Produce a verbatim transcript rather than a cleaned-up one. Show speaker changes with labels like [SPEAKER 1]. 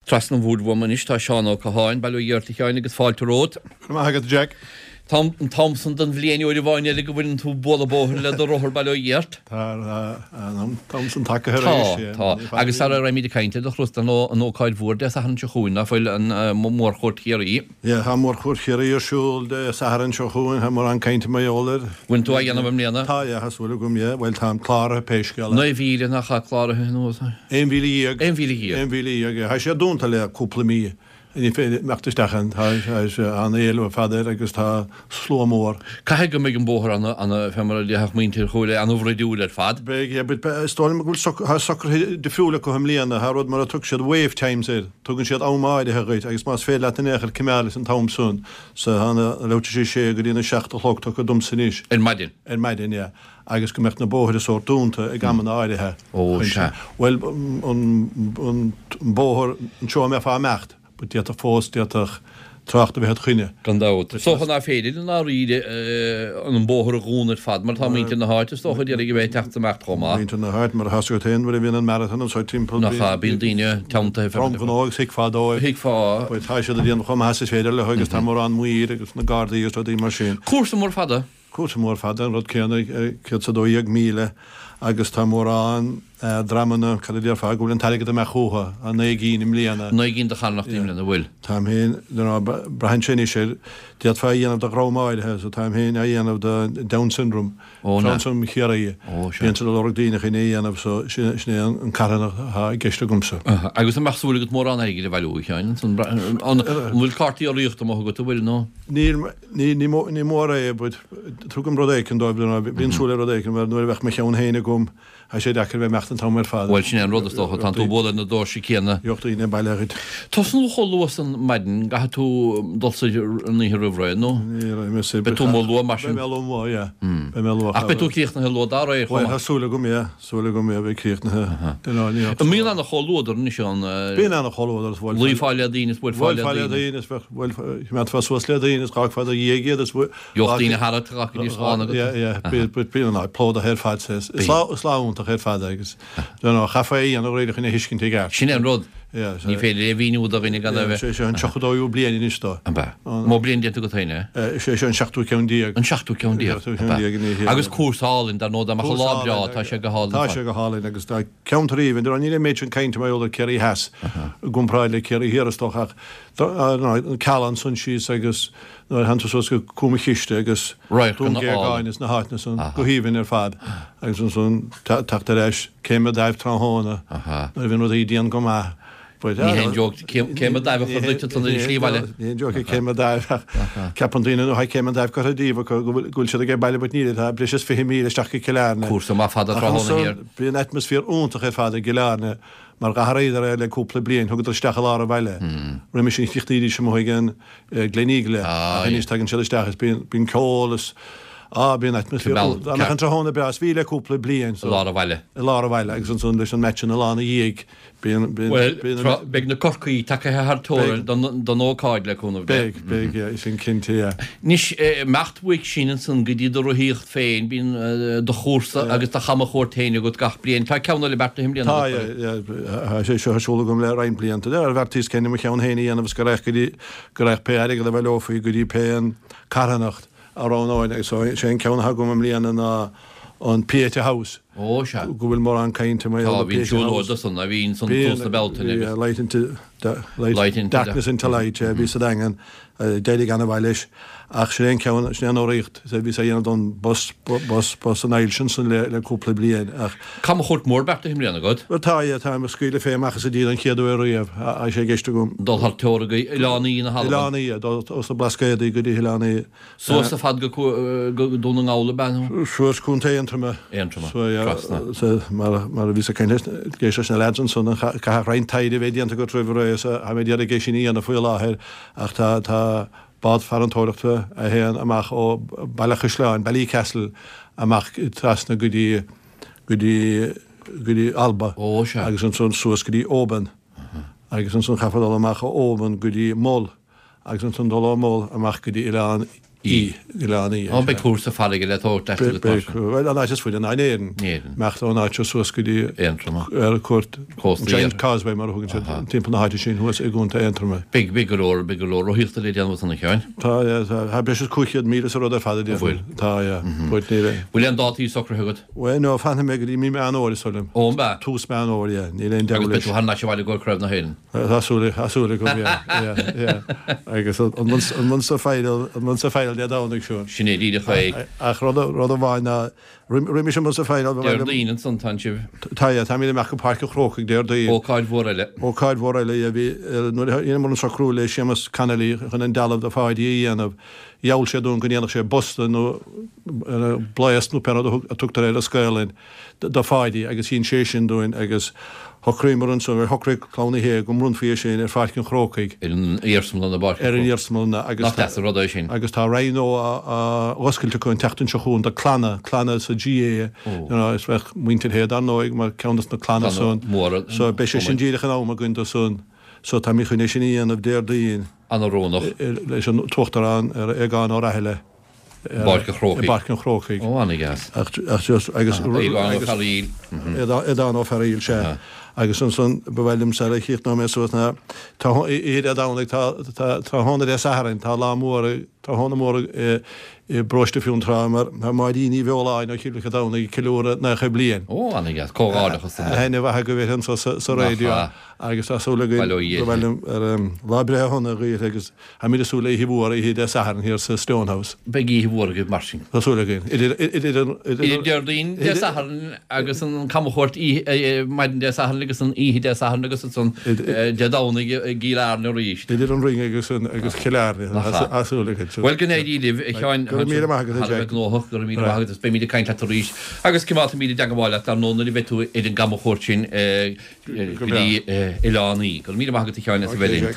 [SPEAKER 1] Tras na bhúd bhfuil is tá seán ó caháin bailú dheirrtaigh agus fáilte ród.
[SPEAKER 2] Agad Jack.
[SPEAKER 1] Tom Thompson den bhléana oidir bháine le go bhfuinn tú bola bóthir le do rothir bailú dheart.
[SPEAKER 2] Tá Thompson take
[SPEAKER 1] Tá agus ar ra míad cainte do chrusta nó nóáid bhór de sa han se chuúna foiil an mór chót chéirí.
[SPEAKER 2] Ja, ha mór chót chéirí arsúil de saharan se chuún ha mór an cainte maiolalar.
[SPEAKER 1] Bhain tú a dhéanamh mléana?
[SPEAKER 2] Tá, ja, hasúla gom, ja, bhfuil tá clára péisceala.
[SPEAKER 1] Na bhíle nach cha clára nó.
[SPEAKER 2] Ein bhíle íag.
[SPEAKER 1] Ein bhíle íag.
[SPEAKER 2] Ein bhíle íag. Ha sé dúnta le cúpla mí. Ní fé mechtaisteachchan an éile fadar agus tá sló mór.
[SPEAKER 1] Cai go méid an bóthir anna femar deach muintir chuile an bhréúil ar fad?
[SPEAKER 2] Beg, ja, bet stáil me gúil socr de fiúla go ham líana, ha rud mar a tug siad wave times ir, tugann siad ámáide hegaid, agus más fé leit an échar cimealis an Thompson, sa hana leute sé sé go dtína seacht a chog tucha dumsaníis.
[SPEAKER 1] In maidin?
[SPEAKER 2] In maidin, ja. Agus go mecht na bóthir a sór dúnta ag gaman áidethe.
[SPEAKER 1] Ó, se.
[SPEAKER 2] Well, an bóthir an seo me fá mecht. But diat a fós diat a tracht a bheit chuine.
[SPEAKER 1] Gandáut. So han a féidir an á ríide an bóthir a gúnar fad, mar tá míint na háit, is tócha dialig bheith teachta mecht chomá.
[SPEAKER 2] Míint na háit, mar a hasú tain, mar a bhíon an marathon an sá timppel.
[SPEAKER 1] Nach a bíl daine teamta hefur.
[SPEAKER 2] From van águs hic fá dói.
[SPEAKER 1] Hic fá.
[SPEAKER 2] Bud tá sé a díon chum hasas féidir le agus tá mór an muír agus na gardaí agus dí mar sin.
[SPEAKER 1] Cúrsa mór fada?
[SPEAKER 2] Cúrsa mór fada, rud céanna céad sa dóiag míle agus tá mór an dramana cadíar fá gúil an taigad a me chúha a naigín im líana.
[SPEAKER 1] Naigín de chanach tíimle na bhfuil.
[SPEAKER 2] Táim hén, brahan sinni sé, diad fá dhéanamh de grámáidethe, so táim hén a dhéanamh de Down syndrome. Down chéaraí. Bíon sa lorg dína chin dhéanamh, so sné an carana a geiste gomsa.
[SPEAKER 1] Agus an meachsúla go mór an aige le bhilú cheáin, an bhfuil cartaí a ríocht am go tú bhfuil nó?
[SPEAKER 2] Ní mór é, bud trúgam rodéicin dóibh, bíon súla rodéicin, mar nuair bheith me cheann héine gom, a sé dechar bheith mecht an tamar fád.
[SPEAKER 1] Bhil sin an rodastócha tan tú bóla na dóir sí céanna.
[SPEAKER 2] Jochta ína bailagid.
[SPEAKER 1] Tás nó choúas an maidin, gatha tú dulsa ní rúhráid, nó? Be tú mó lua mar sin?
[SPEAKER 2] Be mé lua, ja. Be mé lua.
[SPEAKER 1] Ach be tú críoch na lua dá rá
[SPEAKER 2] Well, ha súla gom, ja. Súla gom, ja, bheith críoch na
[SPEAKER 1] A mí anna choúidir ní seán...
[SPEAKER 2] Bíon anna choúidir.
[SPEAKER 1] Lí fáile dínas, bhil fáile
[SPEAKER 2] dínas. Bhil fáile dínas, dínas, gach fáile dhégiad.
[SPEAKER 1] Jocht dína hara trach ní sána.
[SPEAKER 2] Ja, ja. Bíon anna plód a herfad sés. Sláúnta herfad agus. Dúna chafaí an réidir chuna hiscin tegar.
[SPEAKER 1] Sin an rud. Ní féidir é bhíú a bhíine gan bheith.
[SPEAKER 2] Sé an seachúdáú blian in istá.
[SPEAKER 1] Má blion déanta go taine?
[SPEAKER 2] Sé sé an seachtú ceann díag.
[SPEAKER 1] An seachtú ceann díag. Agus cuasálinn dar nó amach lábreá tá sé go hálinn.
[SPEAKER 2] Tá sé go hálinn agus tá ceantaríomh, ar an níle méid an cainte maiolala ceirí heas gúmpráid le ceirí hiarastóach. Callan sun síos agus hananta sos go cúma chiiste agus dúngéáinas na háitna sun go híhann ar fad. Agus sun tatar éis céime daibh tráthóna ar bhíon í díon go maith.
[SPEAKER 1] Ní hen joog céime daibh chuirte tan slíhile.
[SPEAKER 2] Ní joog céime daibh ceapan daine nó céime daibh go díomh gúil se a bailile bud níad a bris fi mí isteach ceárna.
[SPEAKER 1] Cúrsa má fada tráthóna hir.
[SPEAKER 2] Bíon atmosfér úntaach ar fada geárna mar gathréidir le cúpla blion thugad isteach lá a bhaile. Ri sin fichtíí sem gan gléníile a hení tagann se isteachas bíon cólas. Ah, bíon atmosfér an tráthóna beas bhí le cúpla blion.
[SPEAKER 1] Lá a bhaile.
[SPEAKER 2] Lá a bhaile, agus an leis an metin na lána dhéag.
[SPEAKER 1] Beg na corcaí take hartóir don óáid le chuna
[SPEAKER 2] beg beg sin cinnte.
[SPEAKER 1] Nis mechtmhaigh sin san go dtíad do híocht féin bín do chósa agus tá chama chóirtaine go gach blion. Tá ceanna le berta him blion.
[SPEAKER 2] Tá sé seo hasúla gom le rain blianta. Ar bhartíos cenne me cheann héine anamh go raibh go raibh pe aige le bhfuil ófaí go dtí péan caranacht aránáid agus sé ceann ha gom am líana na an Pieta House.
[SPEAKER 1] Ó se.
[SPEAKER 2] Go bhfuil mór an cainte mé
[SPEAKER 1] Tá bhín siúlóda san a bhín san tústa beltaine.
[SPEAKER 2] Leitin darkness into light, bhí sa dagan déidir gan bhhail leis ach sé ceann sné áíocht, sé bhí sé dhéanamh don bus bus an eil sin san le cúpla blian.
[SPEAKER 1] Cam chuirt mór berta him líana god?
[SPEAKER 2] Tá tá mar scuile féachchas a dtíad an chéadú riamh a sé geiste gom.
[SPEAKER 1] Dul thar teóra go Ilánaí na Halban.
[SPEAKER 2] Ilánaí, os na blascéadaí go dtí Ilánaí.
[SPEAKER 1] Suas a fad go dúna ngála ben?
[SPEAKER 2] Suas cún ta éantrama.
[SPEAKER 1] Éantrama.
[SPEAKER 2] Mar a bhí a céine géisi na lean son cha rein taide bhéh díanta go trúh a mé diaad a géisi í anna foiil láthir ach tá tá bad farantóireachta a héan amach ó bailachas leáin, Bailí Castle amach trasna go dtí go dtí go dtí Alba agus an son suas go dtí Óban agus an son chafadal amach ó Óban go dtí Moll agus an son dul ó Moll amach go dtí Ileán í leanaí.
[SPEAKER 1] Á be cuasa fáige le tó
[SPEAKER 2] Well an just fuid an éan mecht an áit suascudí ar cuat Casbé mar thugann timp na háidir sin thuas i gúnta eintrama.
[SPEAKER 1] Big big golóir big golóir ó hiíochtta le deanú sanna cheáin.
[SPEAKER 2] Tá ha bre cuichiad mí a rud a fada bhfuil tá buid ní.
[SPEAKER 1] Bhfuil an dátaí socr thugad?
[SPEAKER 2] Well nó fanna mé í mí me an óir solim.
[SPEAKER 1] Ó ba
[SPEAKER 2] tús me an óir ní le de
[SPEAKER 1] tú hanna se bhile go cribh na héin.
[SPEAKER 2] Tásúla asúla go agus an mun sa féil an mun sa féil de dánig seo.
[SPEAKER 1] Sinné díide chu
[SPEAKER 2] ach rud rud a bháinna riimi sem mun sa féil
[SPEAKER 1] líon san tan sib.
[SPEAKER 2] Tá tá mí meach go park chróchaigh déir daí.
[SPEAKER 1] Ó cáid mhór eile.
[SPEAKER 2] Ó cáid mhór eile a bhí nuair mar an sacrú le sémas canalí chun an dalamh a fáidí anamh jaall sé dún gonéanach sé Boston nó bléasnú pen a tutar eile scailin do fáidí agus hín sé sin dúin agus Hochrímarn so hochrí clána hé go rún fé sin ar fácin chrócaig.
[SPEAKER 1] Ar an éarsmil na bar.
[SPEAKER 2] Ar an éarsmilna agus
[SPEAKER 1] rodá sin.
[SPEAKER 2] Agus tá réó a oscailte chun teachtain seún de clanna clanna sa G A is bheith muintear héad an nóig mar ceannas na clanna son. So be sé sin díireach an áma gúnta son. So tá mí chuné sin íon ah déir daon.
[SPEAKER 1] An rónach.
[SPEAKER 2] Leis an tuachtarán ar agán á raheile.
[SPEAKER 1] Barca chrócaig.
[SPEAKER 2] Barca chrócaig.
[SPEAKER 1] Ó anna gas.
[SPEAKER 2] Ach just agus
[SPEAKER 1] chaíl.
[SPEAKER 2] Edán ó ferríil sé. Agus an son bhfuilm se chicht ná mé suasna iad a dánig tá hána é saharin tá lámór tá hána mór i broiste fiún trámar ha má díní bheáin a chiúlacha dána kilóra na chu blion.
[SPEAKER 1] Ó anna gas cóáideachas.
[SPEAKER 2] Hena bheit go bhé sa réidio agus asúla bhfuilm ar lábrethna rií agus ha mí asúla híhór i hí saharan hir sa Stonehouse.
[SPEAKER 1] Be í híhór go mar sin.
[SPEAKER 2] Tásúla gin.
[SPEAKER 1] Deirdaín de saharan agus an camchóirt maidin de saharan agus an íhí de saharan agus san de dána gíárne ríist.
[SPEAKER 2] Idir an ring agus agus cheárne asúla.
[SPEAKER 1] Well gnéí libh i cheáin
[SPEAKER 2] mí
[SPEAKER 1] glóch gur mí agus be mí caiint le ríis. Agus cimáta mí deagháile ar nóna i bheitú idir gamchóirt sin Ilánaí, gur mí agad cheáin bhelín.